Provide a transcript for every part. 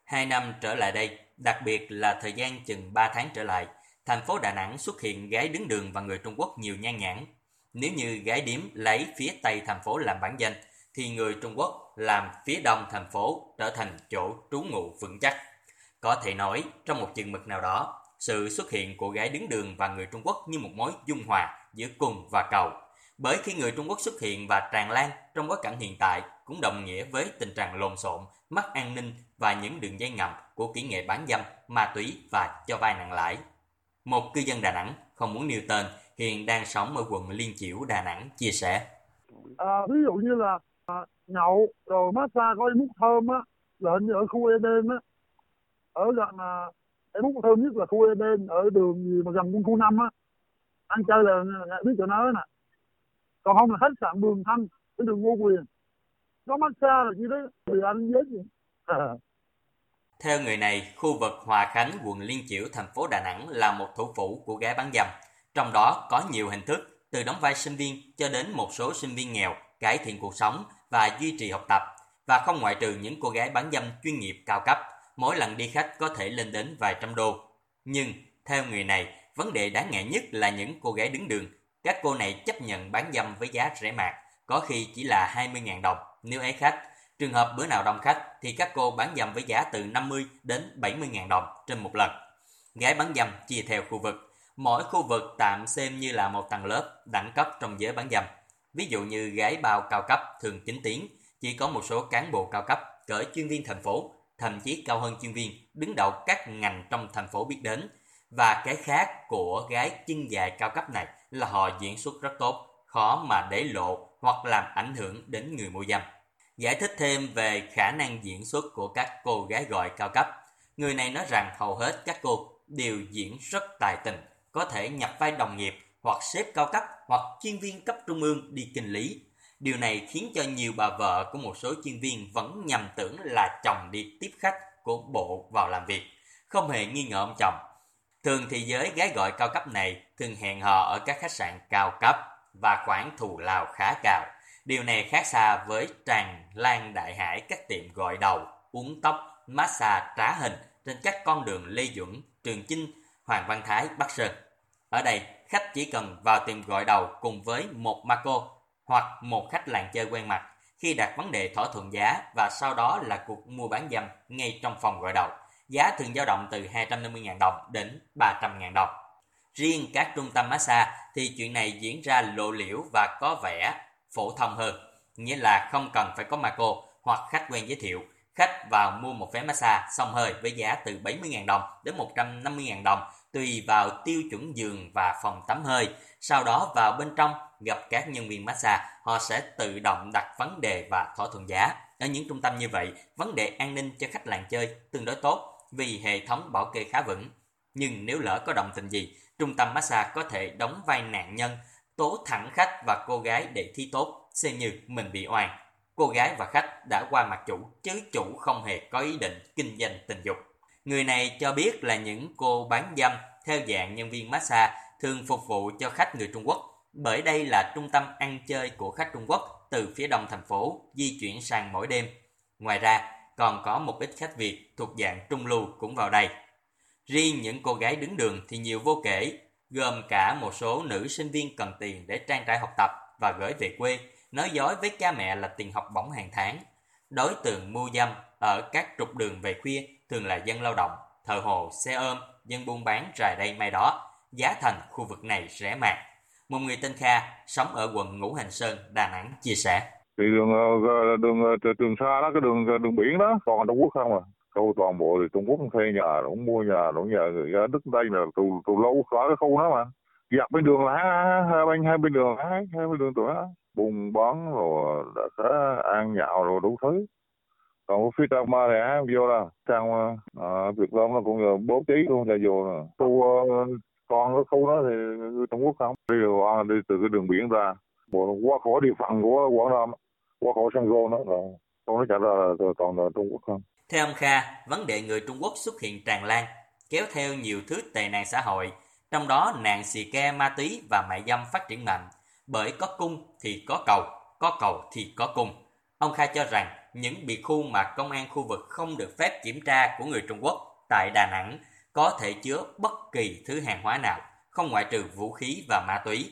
2 năm trở lại đây, đặc biệt là thời gian chừng 3 tháng trở lại, thành phố Đà Nẵng xuất hiện gái đứng đường và người Trung Quốc nhiều nhan nhản. Nếu như gái điếm lấy phía Tây thành phố làm bản danh, thì người Trung Quốc làm phía Đông thành phố trở thành chỗ trú ngụ vững chắc. Có thể nói, trong một chừng mực nào đó, sự xuất hiện của gái đứng đường và người Trung Quốc như một mối dung hòa giữa cung và cầu. Bởi khi người Trung Quốc xuất hiện và tràn lan trong bối cảnh hiện tại cũng đồng nghĩa với tình trạng lộn xộn, mất an ninh và những đường dây ngầm của kỹ nghệ bán dâm, ma túy và cho vay nặng lãi. Một cư dân Đà Nẵng không muốn nêu tên hiện đang sống ở quận Liên Chiểu, Đà Nẵng chia sẻ. Ví dụ như là nhậu rồi massage có em hút thơm á, là hình như ở khu Eden á, ở gần em hút thơm nhất là khu Eden ở đường gì mà gần quân khu 5 á, ăn chơi là biết chỗ nó nè. Còn không là khách sạn Mường Thanh ở đường Ngô Quyền, có massage là chỉ đấy thì anh giới gì. Theo người này, khu vực Hòa Khánh, quận Liên Chiểu, thành phố Đà Nẵng là một thủ phủ của gái bán dâm. Trong đó có nhiều hình thức, từ đóng vai sinh viên cho đến một số sinh viên nghèo, cải thiện cuộc sống và duy trì học tập. Và không ngoại trừ những cô gái bán dâm chuyên nghiệp cao cấp, mỗi lần đi khách có thể lên đến vài trăm đô. Nhưng, theo người này, vấn đề đáng ngại nhất là những cô gái đứng đường. Các cô này chấp nhận bán dâm với giá rẻ mạt, có khi chỉ là 20.000 đồng nếu ấy khách. Trường hợp bữa nào đông khách thì các cô bán dâm với giá từ 50 đến 70.000 đồng trên một lần. Gái bán dâm chia theo khu vực. Mỗi khu vực tạm xem như là một tầng lớp đẳng cấp trong giới bán dâm. Ví dụ như gái bao cao cấp thường chính tiếng, chỉ có một số cán bộ cao cấp, cỡ chuyên viên thành phố, thậm chí cao hơn chuyên viên, đứng đầu các ngành trong thành phố biết đến. Và cái khác của gái chân dài cao cấp này là họ diễn xuất rất tốt, khó mà để lộ hoặc làm ảnh hưởng đến người mua dâm. Giải thích thêm về khả năng diễn xuất của các cô gái gọi cao cấp, người này nói rằng hầu hết các cô đều diễn rất tài tình, có thể nhập vai đồng nghiệp hoặc sếp cao cấp hoặc chuyên viên cấp trung ương đi kinh lý. Điều này khiến cho nhiều bà vợ của một số chuyên viên vẫn nhầm tưởng là chồng đi tiếp khách của bộ vào làm việc, không hề nghi ngờ ông chồng. Thường thì giới gái gọi cao cấp này thường hẹn hò ở các khách sạn cao cấp và khoản thù lao khá cao. Điều này khác xa với tràn lan đại hải các tiệm gội đầu, uốn tóc, massage trá hình trên các con đường Lê Duẩn, Trường Chinh, Hoàng Văn Thái, Bắc Sơn. Ở đây, khách chỉ cần vào tiệm gội đầu cùng với một Marco hoặc một khách làng chơi quen mặt khi đặt vấn đề thỏa thuận giá và sau đó là cuộc mua bán dâm ngay trong phòng gội đầu. Giá thường dao động từ 250.000 đồng đến 300.000 đồng. Riêng các trung tâm massage thì chuyện này diễn ra lộ liễu và có vẻ phổ thông hơn, nghĩa là không cần phải có Marco hoặc khách quen giới thiệu. Khách vào mua một vé massage xông hơi với giá từ 70.000 đồng đến 150.000 đồng tùy vào tiêu chuẩn giường và phòng tắm hơi. Sau đó vào bên trong gặp các nhân viên massage, họ sẽ tự động đặt vấn đề và thỏa thuận giá. Ở những trung tâm như vậy, vấn đề an ninh cho khách làng chơi tương đối tốt vì hệ thống bảo kê khá vững. Nhưng nếu lỡ có động tình gì, trung tâm massage có thể đóng vai nạn nhân, tố thẳng khách và cô gái để thi tốt, xem như mình bị oan. Cô gái và khách đã qua mặt chủ, chứ chủ không hề có ý định kinh doanh tình dục. Người này cho biết là những cô bán dâm theo dạng nhân viên massage thường phục vụ cho khách người Trung Quốc, bởi đây là trung tâm ăn chơi của khách Trung Quốc từ phía đông thành phố di chuyển sang mỗi đêm. Ngoài ra, còn có một ít khách Việt thuộc dạng trung lưu cũng vào đây. Riêng những cô gái đứng đường thì nhiều vô kể, gồm cả một số nữ sinh viên cần tiền để trang trải học tập và gửi về quê, nói dối với cha mẹ là tiền học bổng hàng tháng. Đối tượng mua dâm ở các trục đường về khuya thường là dân lao động, thợ hồ, xe ôm, dân buôn bán rải đây mai đó. Giá thành khu vực này rẻ mạt. Một người tên Kha sống ở quận Ngũ Hành Sơn, Đà Nẵng chia sẻ. Thì đường Trường Sa đó, cái đường biển đó còn Trung Quốc không à. Tôi toàn bộ thì Trung Quốc thuê nhà, cũng mua nhà, cũng nhà người ra đất đây là từ lâu có cái khu đó mà. Dọc bên đường là hai bên đường tụi nó buôn bán rồi đã ăn nhạo rồi đủ thứ. Còn phía trong mà thì vô là sang Việt Nam nó cũng bố trí luôn là vô là khu còn cái khu đó thì Trung Quốc không đi từ cái đường biển ra qua khỏi địa phận của Quảng Nam, qua khỏi sân gôn đó rồi nó chạy ra là toàn là Trung Quốc không. Theo ông Kha, vấn đề người Trung Quốc xuất hiện tràn lan, kéo theo nhiều thứ tệ nạn xã hội, trong đó nạn xì ke, ma túy và mại dâm phát triển mạnh. Bởi có cung thì có cầu thì có cung. Ông Kha cho rằng những biệt khu mà công an khu vực không được phép kiểm tra của người Trung Quốc tại Đà Nẵng có thể chứa bất kỳ thứ hàng hóa nào, không ngoại trừ vũ khí và ma túy.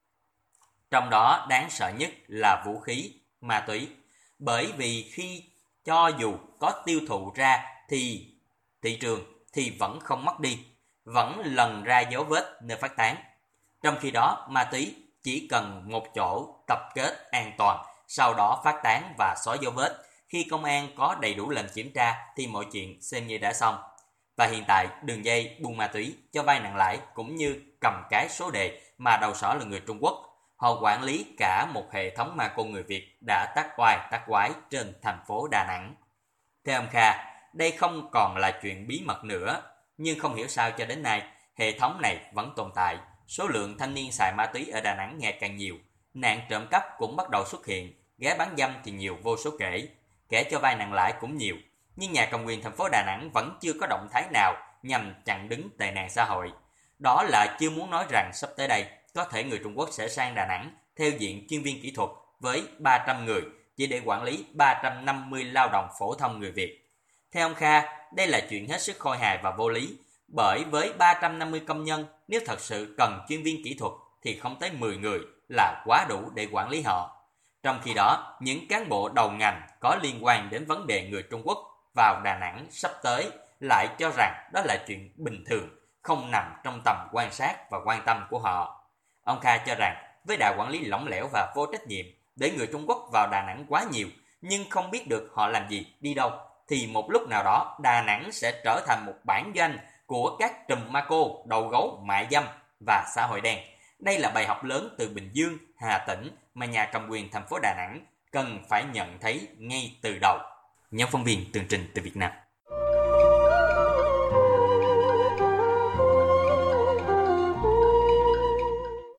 Trong đó đáng sợ nhất là vũ khí, ma túy, bởi vì khi cho dù có tiêu thụ ra thì thị trường thì vẫn không mất đi, vẫn lần ra dấu vết nơi phát tán. Trong khi đó, ma túy chỉ cần một chỗ tập kết an toàn, sau đó phát tán và xóa dấu vết. Khi công an có đầy đủ lệnh kiểm tra thì mọi chuyện xem như đã xong. Và hiện tại, đường dây buôn ma túy, cho vay nặng lãi cũng như cầm cái số đề mà đầu sỏ là người Trung Quốc. Họ quản lý cả một hệ thống ma côn người Việt đã tắc oai tắc quái trên thành phố Đà Nẵng. Theo ông Kha, đây không còn là chuyện bí mật nữa, nhưng không hiểu sao cho đến nay, hệ thống này vẫn tồn tại. Số lượng thanh niên xài ma túy ở Đà Nẵng ngày càng nhiều, nạn trộm cắp cũng bắt đầu xuất hiện, gái bán dâm thì nhiều vô số kể, kẻ cho vay nặng lãi cũng nhiều. Nhưng nhà cầm quyền thành phố Đà Nẵng vẫn chưa có động thái nào nhằm chặn đứng tệ nạn xã hội. Đó là chưa muốn nói rằng sắp tới đây, có thể người Trung Quốc sẽ sang Đà Nẵng theo diện chuyên viên kỹ thuật với 300 người chỉ để quản lý 350 lao động phổ thông người Việt. Theo ông Kha, đây là chuyện hết sức khôi hài và vô lý, bởi với 350 công nhân, nếu thật sự cần chuyên viên kỹ thuật thì không tới 10 người là quá đủ để quản lý họ. Trong khi đó, những cán bộ đầu ngành có liên quan đến vấn đề người Trung Quốc vào Đà Nẵng sắp tới lại cho rằng đó là chuyện bình thường, không nằm trong tầm quan sát và quan tâm của họ. Ông Kha cho rằng với đà quản lý lỏng lẻo và vô trách nhiệm để người Trung Quốc vào Đà Nẵng quá nhiều nhưng không biết được họ làm gì, đi đâu, thì một lúc nào đó Đà Nẵng sẽ trở thành một bản doanh của các trùm ma cô, đầu gấu, mại dâm và xã hội đen. Đây là bài học lớn từ Bình Dương, Hà Tĩnh mà nhà cầm quyền thành phố Đà Nẵng cần phải nhận thấy ngay từ đầu. Nhóm phóng viên tường trình từ Việt Nam.